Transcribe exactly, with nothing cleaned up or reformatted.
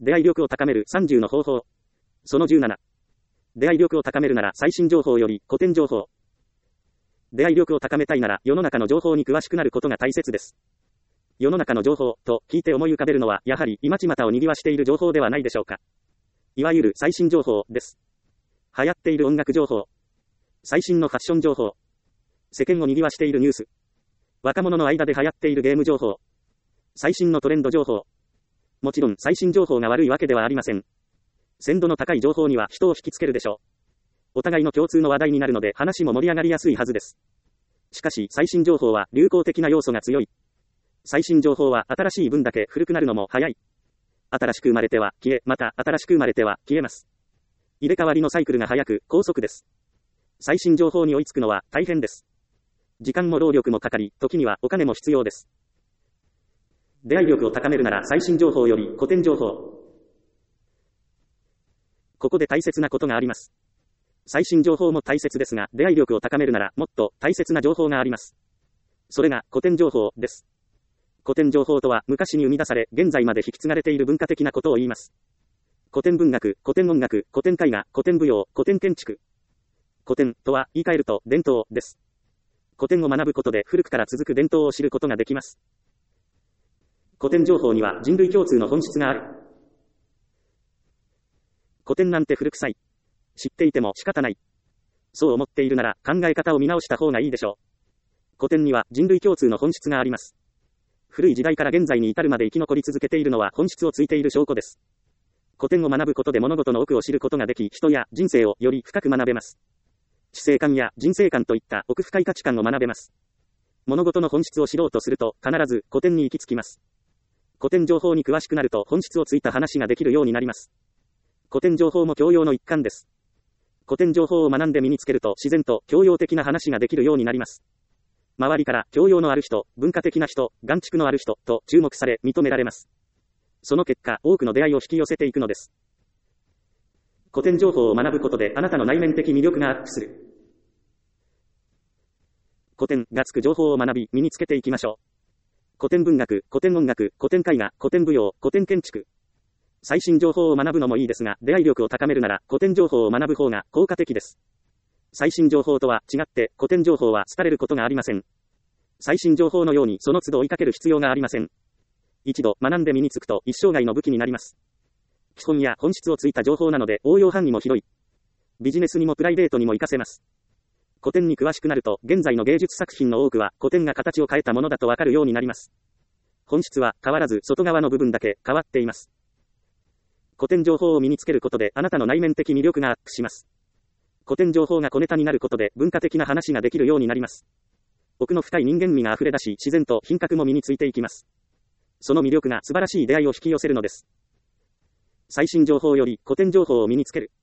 出会い力を高めるさんじゅうの方法。そのじゅうなな。出会い力を高めるなら最新情報より古典情報。出会い力を高めたいなら世の中の情報に詳しくなることが大切です。世の中の情報と聞いて思い浮かべるのはやはり今巷を賑わしている情報ではないでしょうか。いわゆる最新情報です。流行っている音楽情報。最新のファッション情報。世間を賑わしているニュース。若者の間で流行っているゲーム情報。最新のトレンド情報。もちろん最新情報が悪いわけではありません。鮮度の高い情報には人を引きつけるでしょう。お互いの共通の話題になるので話も盛り上がりやすいはずです。しかし最新情報は流行的な要素が強い。最新情報は新しい分だけ古くなるのも早い。新しく生まれては消え、また新しく生まれては消えます。入れ替わりのサイクルが早く高速です。最新情報に追いつくのは大変です。時間も労力もかかり、時にはお金も必要です。出会い力を高めるなら最新情報より古典情報。ここで大切なことがあります。最新情報も大切ですが、出会い力を高めるならもっと大切な情報があります。それが古典情報です。古典情報とは昔に生み出され、現在まで引き継がれている文化的なことを言います。古典文学、古典音楽、古典絵画、古典舞踊、古典建築。古典とは言い換えると伝統です。古典を学ぶことで古くから続く伝統を知ることができます。古典情報には人類共通の本質がある。古典なんて古臭い。知っていても仕方ない。そう思っているなら考え方を見直した方がいいでしょう。古典には人類共通の本質があります。古い時代から現在に至るまで生き残り続けているのは本質をついている証拠です。古典を学ぶことで物事の奥を知ることができ、人や人生をより深く学べます。知性観や人生観といった奥深い価値観を学べます。物事の本質を知ろうとすると必ず古典に行き着きます。古典情報に詳しくなると本質をついた話ができるようになります。古典情報も教養の一環です。古典情報を学んで身につけると自然と教養的な話ができるようになります。周りから教養のある人、文化的な人、眼蓄のある人と注目され認められます。その結果、多くの出会いを引き寄せていくのです。古典情報を学ぶことであなたの内面的魅力がアップする。古典がつく情報を学び、身につけていきましょう。古典文学、古典音楽、古典絵画、古典舞踊、古典建築。最新情報を学ぶのもいいですが、出会い力を高めるなら古典情報を学ぶ方が効果的です。最新情報とは違って古典情報は廃れることがありません。最新情報のようにその都度追いかける必要がありません。一度学んで身につくと一生涯の武器になります。基本や本質をついた情報なので応用範囲も広い。ビジネスにもプライベートにも活かせます。古典に詳しくなると現在の芸術作品の多くは古典が形を変えたものだとわかるようになります。本質は変わらず外側の部分だけ変わっています。古典情報を身につけることであなたの内面的魅力がアップします。古典情報が小ネタになることで文化的な話ができるようになります。奥の深い人間味が溢れ出し自然と品格も身についていきます。その魅力が素晴らしい出会いを引き寄せるのです。最新情報より古典情報を身につける。